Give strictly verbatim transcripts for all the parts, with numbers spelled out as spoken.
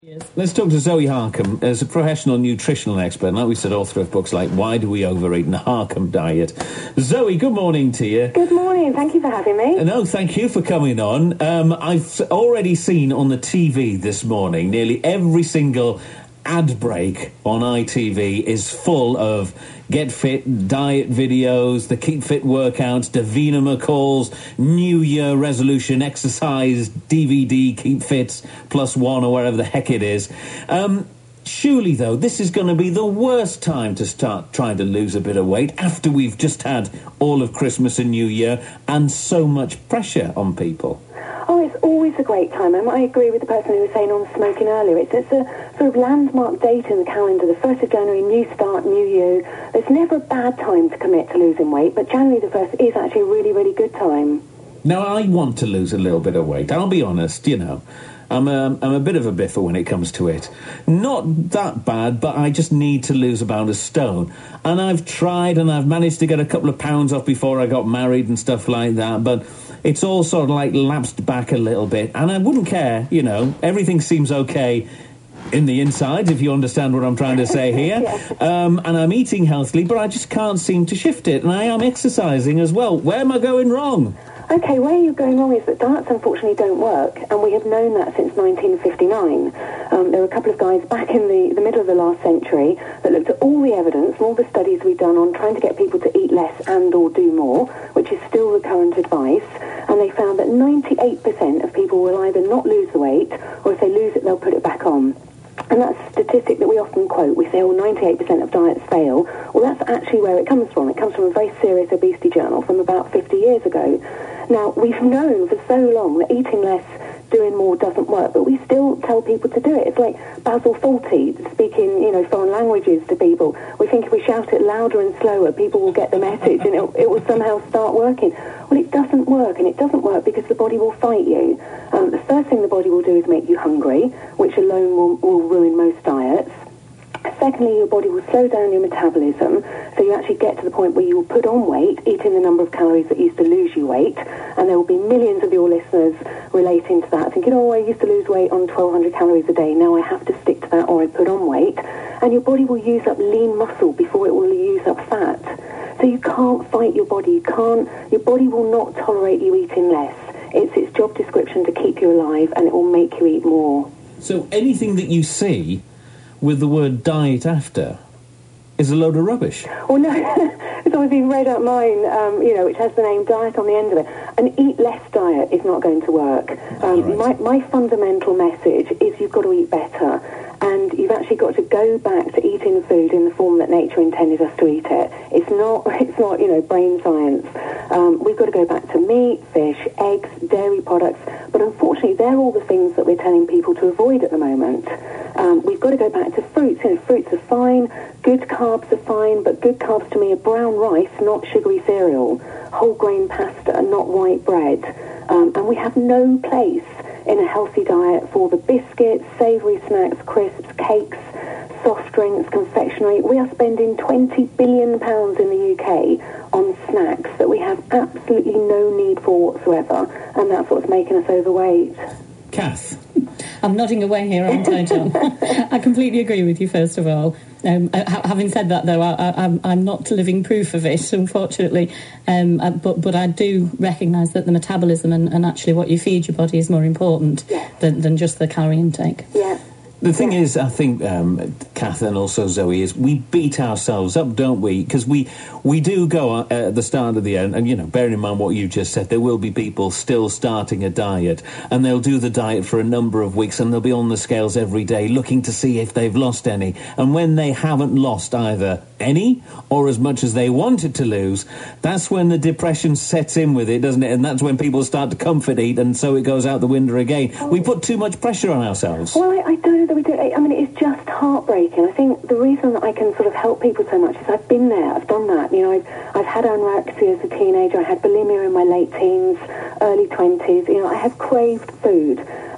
Yes. Let's talk to Zoe Harcombe as a professional nutritional expert. Like we said, author of books like Why Do We Overeat and the Harcombe Diet. Zoe, good morning to you. Good morning. Thank you for having me. Uh, no, thank you for coming on. Um, I've already seen on the T V this morning nearly every single ad break on I T V is full of Get Fit diet videos, the Keep Fit workouts, Davina McCall's New Year resolution exercise D V D, Keep Fit plus one or wherever the heck it is. Um, surely, though, this is going to be the worst time to start trying to lose a bit of weight after we've just had all of Christmas and New Year and so much pressure on people. Oh, it's always a great time. And I agree with the person who was saying on smoking earlier. It's, it's a sort of landmark date in the calendar, the first of January, new start, new you. There's never a bad time to commit to losing weight, but January the first is actually a really, really good time. Now, I want to lose a little bit of weight. I'll be honest, you know. I'm a, I'm a bit of a biffer when it comes to it. Not that bad, but I just need to lose about a stone. And I've tried and I've managed to get a couple of pounds off before I got married and stuff like that, but it's all sort of like lapsed back a little bit. And I wouldn't care, you know, everything seems okay in the inside, if you understand what I'm trying to say here. Yeah. Um, and I'm eating healthily, but I just can't seem to shift it. And I am exercising as well. Where am I going wrong? Okay, where you're going wrong is that diets unfortunately don't work, and we have known that since nineteen fifty-nine. Um, there were a couple of guys back in the, the middle of the last century that looked at all the evidence and all the studies we've done on trying to get people to eat less and or do more, which is still the current advice, and they found that ninety-eight percent of people will either not lose the weight, or if they lose it, they'll put it back on. And that's a statistic that we often quote. We say, oh, ninety-eight percent of diets fail. Well, that's actually where it comes from. It comes from a very serious obesity journal from about fifty years ago. Now, we've known for so long that eating less, doing more doesn't work, but we still tell people to do it. It's like Basil Fawlty speaking, you know, foreign languages to people. We think if we shout it louder and slower, people will get the message and it, it will somehow start working. Well, it doesn't work, and it doesn't work because the body will fight you. Um, the first thing the body will do is make you hungry, which alone will, will ruin most diets. Secondly, your body will slow down your metabolism, so you actually get to the point where you will put on weight, eating the number of calories that used to lose you weight, and there will be millions of your listeners relating to that, thinking, oh, I used to lose weight on twelve hundred calories a day, now I have to stick to that or I put on weight, and your body will use up lean muscle before it will use up fat. So you can't fight your body, you can't, your body will not tolerate you eating less. It's its job description to keep you alive, and it will make you eat more. So anything that you see with the word diet after is a load of rubbish. Well, no, it's obviously read up mine, um, you know, which has the name diet on the end of it. An eat less diet is not going to work. Um, right. my, my fundamental message is you've got to eat better, and you've actually got to go back to eating food in the form that nature intended us to eat it. It's not, it's not, you know, brain science. Um, we've got to go back to meat, fish, eggs, dairy products, but unfortunately they're all the things that we're telling people to avoid at the moment. Um, we've got to go back to fruits. You know, fruits are fine, good carbs are fine, but good carbs to me are brown rice, not sugary cereal, whole grain pasta, not white bread. Um, and we have no place in a healthy diet for the biscuits, savoury snacks, crisps, cakes, soft drinks, confectionery. We are spending twenty billion pounds in the U K on snacks that we have absolutely no need for whatsoever, and that's what's making us overweight. Kath? I'm nodding away here, aren't I, John? I completely agree with you, first of all. Um, uh, having said that, though, I, I, I'm, I'm not living proof of it, unfortunately. Um, uh, but, but I do recognise that the metabolism and, and actually what you feed your body is more important yeah. than, than just the calorie intake. Yeah. The thing is, I think, um, Kath and also Zoe, is we beat ourselves up, don't we? Because we, we do go at the start of the end, and, you know, bearing in mind what you just said, there will be people still starting a diet, and they'll do the diet for a number of weeks, and they'll be on the scales every day looking to see if they've lost any. And when they haven't lost either any or as much as they wanted to lose, that's when the depression sets in with it, doesn't it? And that's when people start to comfort eat, and so it goes out the window again. Oh. We put too much pressure on ourselves. Well, I, I don't know that we do. I mean, it's just heartbreaking. I think the reason that I can sort of help people so much is I've been there, I've done that. You know, I've, I've had anorexia as a teenager, I had bulimia in my late teens, early twenties. You know, I have craved food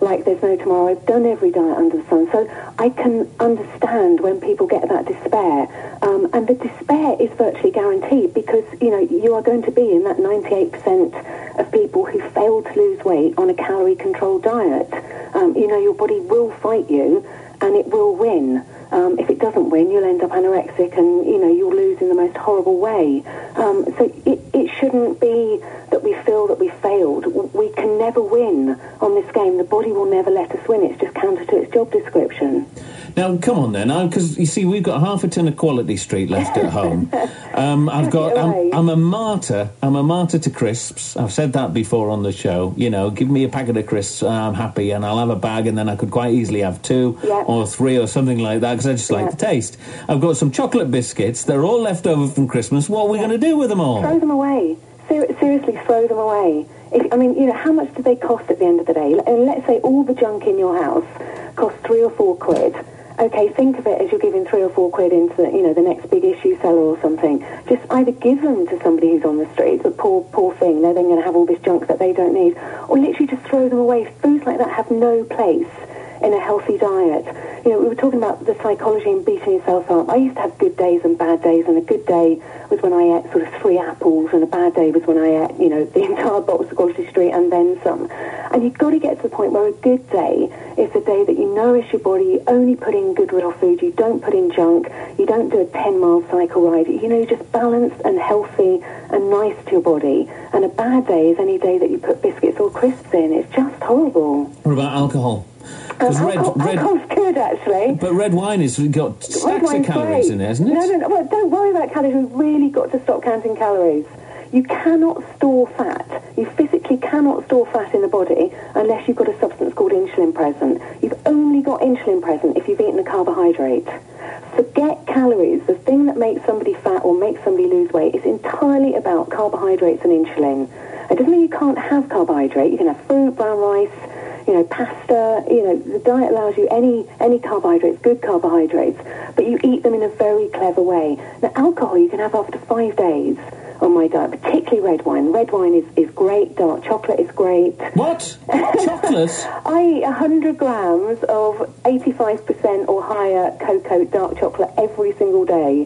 like there's no tomorrow. I've done every diet under the sun. So I can understand when people get that despair. Um, and the despair is virtually guaranteed because, you know, you are going to be in that ninety-eight percent of people who fail to lose weight on a calorie-controlled diet. Um, you know, your body will fight you and it will win. Um, if it doesn't win, you'll end up anorexic and, you know, you'll lose in the most horrible way. Um, so it, it shouldn't be that we feel that we failed. We can never win on this game. The body will never let us win. It's just counter to its job description. Now, come on then, because, you see, we've got half a tin of Quality Street left at home. Um, I've got, I'm, I'm a martyr, I'm a martyr to crisps. I've said that before on the show. You know, give me a packet of crisps, I'm happy, and I'll have a bag, and then I could quite easily have two yep. or three or something like that, because I just like yep. the taste. I've got some chocolate biscuits, they're all left over from Christmas. What are we yep. going to do with them all? Throw them away. Ser- seriously, throw them away. If, I mean, you know, how much do they cost at the end of the day? And let's say all the junk in your house costs three or four quid. Okay, think of it as you're giving three or four quid into, the, you know, the next big issue seller or something. Just either give them to somebody who's on the street, the poor, poor thing, they're then going to have all this junk that they don't need, or literally just throw them away. Foods like that have no place in a healthy diet. You know, we were talking about the psychology and beating yourself up. I used to have good days and bad days, and a good day was when I ate sort of three apples, and a bad day was when I ate, you know, the entire box of Quality Street and then some. And you've got to get to the point where a good day is the day that you nourish your body, you only put in good real food, you don't put in junk, you don't do a ten-mile cycle ride. You know, you're just balanced and healthy and nice to your body. And a bad day is any day that you put biscuits or crisps in. It's just horrible. What about alcohol? Um, alcohol, red, red, alcohol's good, actually. But red wine has got stacks of calories great. in it, hasn't it? No, no, no. Well, don't worry about calories. We've really got to stop counting calories. You cannot store fat. You physically cannot store fat in the body unless you've got a substance called insulin present. You've only got insulin present if you've eaten a carbohydrate. Forget calories. The thing that makes somebody fat or makes somebody lose weight is entirely about carbohydrates and insulin. It doesn't mean you can't have carbohydrate. You can have fruit, brown rice, you know, pasta. You know, the diet allows you any any carbohydrates, good carbohydrates, but you eat them in a very clever way. Now, alcohol you can have after five days on my diet, particularly red wine. Red wine is, is great. Dark chocolate is great. What? Chocolate? I eat one hundred grams of eighty-five percent or higher cocoa dark chocolate every single day.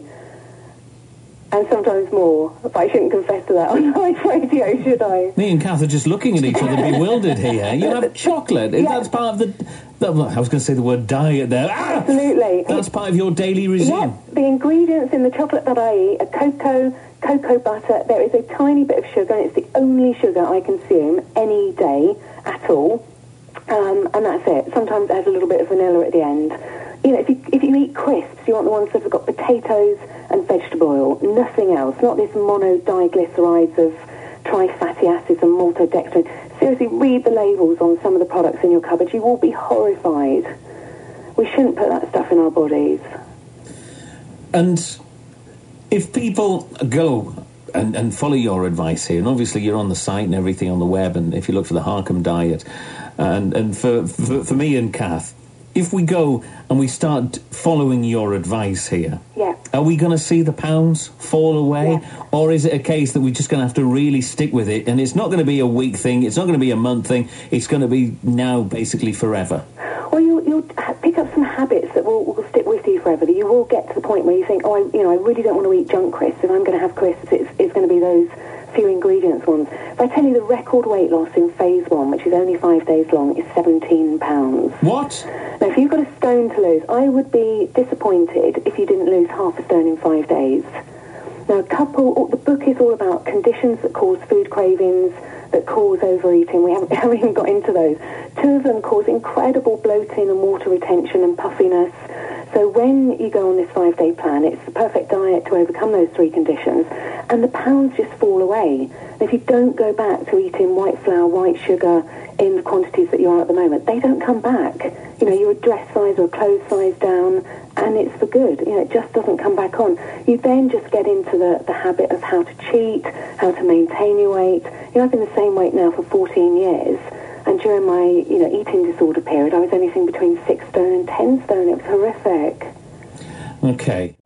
And sometimes more. But I shouldn't confess to that on live radio, should I? Me and Kath are just looking at each other bewildered here. You have chocolate. Yeah. That's part of the... the well, I was going to say the word diet there. Ah! Absolutely. That's part of your daily regime. Yeah. The ingredients in the chocolate that I eat are cocoa, cocoa butter. There is a tiny bit of sugar, and it's the only sugar I consume any day at all. Um, and that's it. Sometimes it has a little bit of vanilla at the end. You know, if you, if you eat crisps, you want the ones that have got potatoes and vegetable oil, nothing else, not this monodiglycerides of tri-fatty acids and maltodextrin. Seriously, read the labels on some of the products in your cupboard. You will be horrified. We shouldn't put that stuff in our bodies. And if people go and, and follow your advice here, and obviously you're on the site and everything on the web, and if you look for the Harcum diet, and, and for, for, for me and Kath, if we go and we start following your advice here, yeah. are we going to see the pounds fall away? Yeah. Or is it a case that we're just going to have to really stick with it, and it's not going to be a week thing, it's not going to be a month thing, it's going to be now basically forever? Well, you'll, you'll pick up some habits that will, will stick with you forever. You will get to the point where you think, oh, I, you know, I really don't want to eat junk crisps. If I'm going to have crisps, it's, it's going to be those few ingredients ones. If I tell you the record weight loss in phase one, which is only five days long, is seventeen pounds. What? Now, if you've got a stone to lose, I would be disappointed if you didn't lose half a stone in five days. Now, a couple, the book is all about conditions that cause food cravings, that cause overeating. We haven't, haven't even got into those. Two of them cause incredible bloating and water retention and puffiness. So when you go on this five-day plan, it's the perfect diet to overcome those three conditions, and the pounds just fall away. And if you don't go back to eating white flour, white sugar in the quantities that you are at the moment, they don't come back. You know, you're a dress size or a clothes size down, and it's for good. You know, it just doesn't come back on. You then just get into the, the habit of how to cheat, how to maintain your weight. You know, I've been the same weight now for fourteen years. And during my, you know, eating disorder period, I was anything between six stone and ten stone. It was horrific. Okay.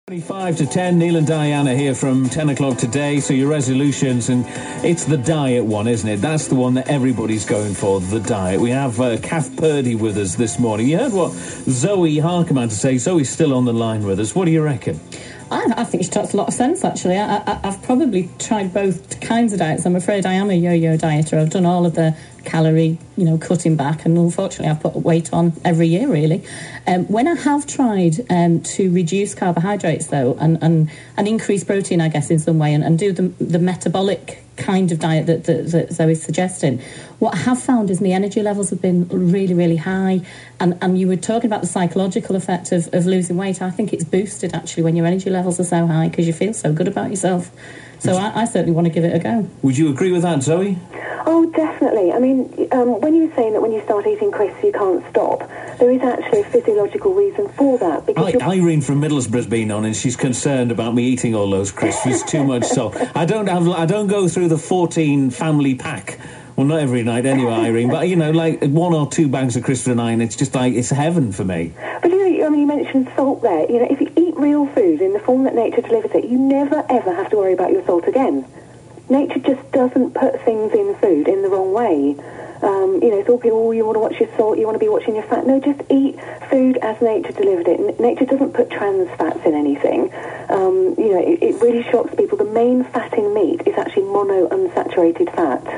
twenty-five to ten, Neil and Diana here from ten o'clock today. So your resolutions, and it's the diet one, isn't it? That's the one that everybody's going for, the diet. We have uh, Kath Purdy with us this morning. You heard what Zoe Harkham had to say. Zoe's still on the line with us. What do you reckon? I, I think she talks a lot of sense, actually. I, I, I've probably tried both kinds of diets. I'm afraid I am a yo-yo dieter. I've done all of the calorie, you know, cutting back, and unfortunately I've put weight on every year, really. Um, when I have tried um, to reduce carbohydrates, though, and, and, and increase protein, I guess, in some way, and, and do the, the metabolic kind of diet that, that, that Zoe's suggesting, what I have found is my energy levels have been really, really high. And, and you were talking about the psychological effect of, of losing weight. I think it's boosted, actually, when your energy levels are so high, because you feel so good about yourself. So I, I certainly want to give it a go. Would you agree with that, Zoe? Oh, definitely. I mean, um, when you were saying that when you start eating crisps you can't stop, there is actually a physiological reason for that. Because I, Irene from Middlesbrough's been on, and she's concerned about me eating all those crisps. It's too much salt. I don't have. I don't go through the fourteen family pack. Well, not every night anyway, Irene, but, you know, like one or two bags of crisps a night, and it's just like, it's heaven for me. But, you know, I mean, you mentioned salt there. You know, if you eat real food in the form that nature delivers it, you never, ever have to worry about your salt again. Nature just doesn't put things in food in the wrong way. Um, you know, so people, oh, you want to watch your salt, you want to be watching your fat. No, just eat food as nature delivered it. N- nature doesn't put trans fats in anything. Um, you know, it, it really shocks people. The main fat in meat is actually mono-unsaturated fat.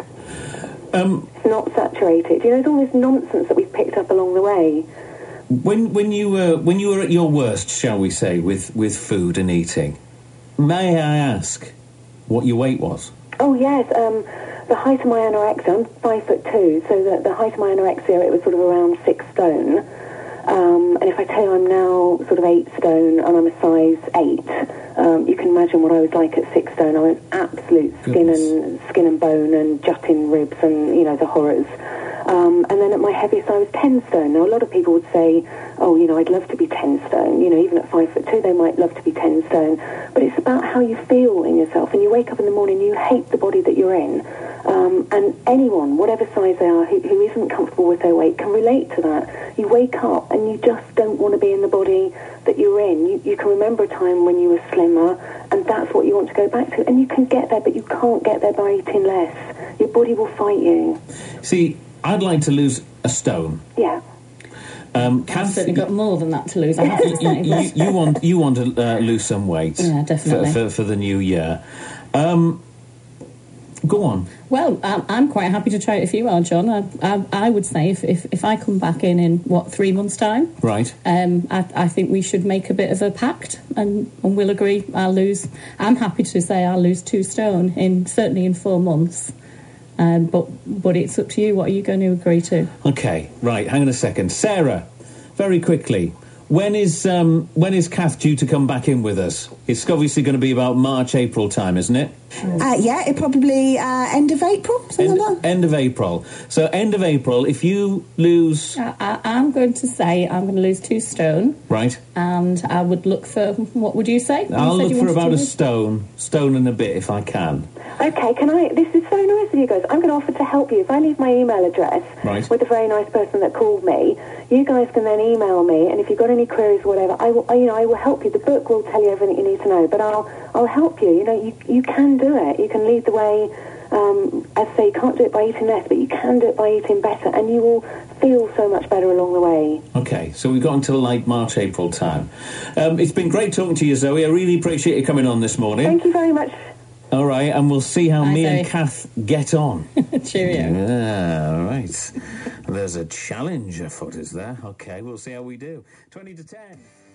Um, it's not saturated. You know, there's all this nonsense that we've picked up along the way. When when you were when you were at your worst, shall we say, with, with food and eating, may I ask what your weight was? Oh yes, um, the height of my anorexia. I'm five foot two, so the, the height of my anorexia, it was sort of around six stone. Um, and if I tell you I'm now sort of eight stone and I'm a size eight, um, you can imagine what I was like at six stone. I was absolute skin Goodness. and skin and bone and jutting ribs and, you know, the horrors. Um, and then at my heaviest I was ten stone. Now a lot of people would say, oh, you know, I'd love to be ten stone. You know, even at five foot two they might love to be ten stone. But it's about how you feel in yourself. And you wake up in the morning, you hate the body that you're in. Um, and anyone, whatever size they are, who, who isn't comfortable with their weight can relate to that. You wake up and you just don't want to be in the body that you're in. You, you can remember a time when you were slimmer, and that's what you want to go back to. And you can get there, but you can't get there by eating less. Your body will fight you. See, I'd like to lose a stone. Yeah. Um, I've Kath, certainly got more than that to lose, I have to say. you, you want you want to uh, lose some weight, Yeah, definitely. for, for, for the new year. Um, go on. Well, I'm, I'm quite happy to try it if you are, John. I, I, I would say if, if, if I come back in in, what, three months' time, Right. um, I, I think we should make a bit of a pact, and, and we'll agree I'll lose... I'm happy to say I'll lose two stone, in certainly in four months. Um, but but it's up to you. What are you going to agree to? Okay, right, hang on a second. Sarah, very quickly, when is um, when is Kath due to come back in with us? It's obviously going to be about March, April time, isn't it? Uh, yeah, it probably uh, end of April, something End, like that. end of April. So end of April, if you lose... I, I, I'm going to say I'm going to lose two stone, Right. and I would look for... What would you say? You I'll said look you for wanted about to a lose- stone, stone and a bit if I can. Okay, can I... This is so nice of you guys. I'm going to offer to help you. If I leave my email address Right. with a very nice person that called me, you guys can then email me, and if you've got any queries or whatever, I will, I, you know, I will help you. The book will tell you everything you need to know, but I'll I'll help you. You know, you you can do it. You can lead the way. Um, as I say, you can't do it by eating less, but you can do it by eating better, and you will feel so much better along the way. Okay, so we've got until like March, April time. Um, it's been great talking to you, Zoe. I really appreciate you coming on this morning. Thank you very much. All right, and we'll see how Bye, me Zoe. and Kath get on. Cheerio. Yeah, all right. There's a challenge afoot, is there? Okay, we'll see how we do. twenty to ten.